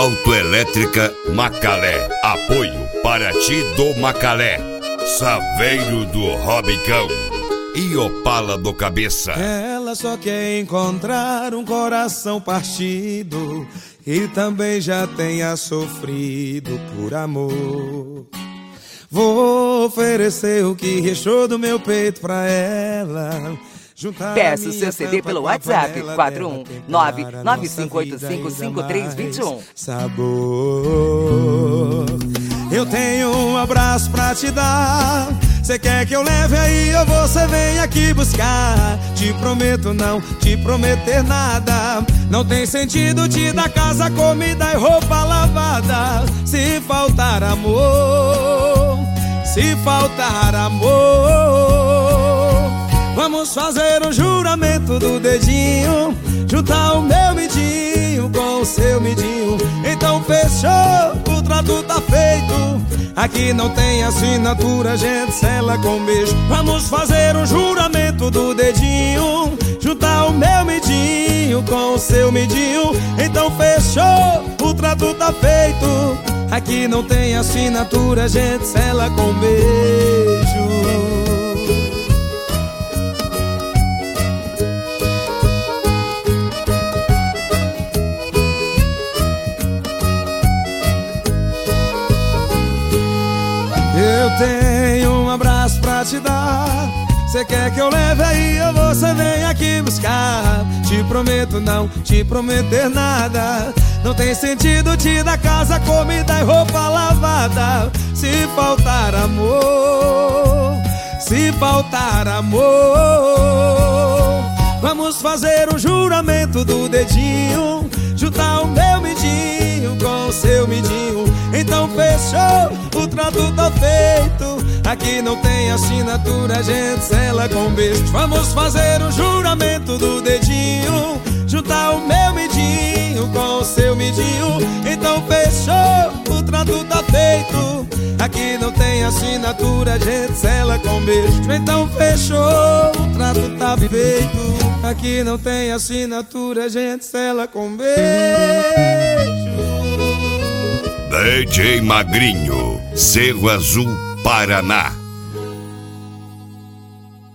Autoelétrica Macalé. Apoio para ti do Macalé. Saveiro do Robicão e Opala do Cabeça. Ela só quer encontrar um coração partido e também já tenha sofrido por amor. Vou oferecer o que restou do meu peito pra ela. Peça o seu CD pelo WhatsApp 419-9585-5321. Sabor. Eu tenho um abraço pra te dar. Cê quer que eu leve aí ou você vem aqui buscar? Te prometo não te prometer nada. Não tem sentido te dar casa, comida e roupa lavada. Se faltar amor, se faltar amor, vamos fazer um juramento do dedinho, juntar o meu midinho com o seu midinho. Então fechou, o trato tá feito. Aqui não tem assinatura, a gente sela com beijo. Vamos fazer um juramento do dedinho, juntar o meu midinho com o seu midinho. Então fechou, o trato tá feito. Aqui não tem assinatura, a gente sela com beijo. Eu tenho um abraço pra te dar. Cê quer que eu leve aí ou você vem aqui buscar? Te prometo não te prometer nada. Não tem sentido te dar casa, comida e roupa lavada. Se faltar amor, se faltar amor, vamos fazer um juramento do dedinho, juntar o meu midinho com o seu midinho. Então fechou, o trato tá feito. Aqui não tem assinatura, a gente sela com beijo. Vamos fazer um juramento do dedinho, juntar o meu midinho com o seu midinho. Então fechou, o trato tá feito. Aqui não tem assinatura, a gente sela com beijo. Então fechou, o trato tá feito. Aqui não tem assinatura, a gente sela com beijo. DJ Magrinho, Cerro Azul, Paraná.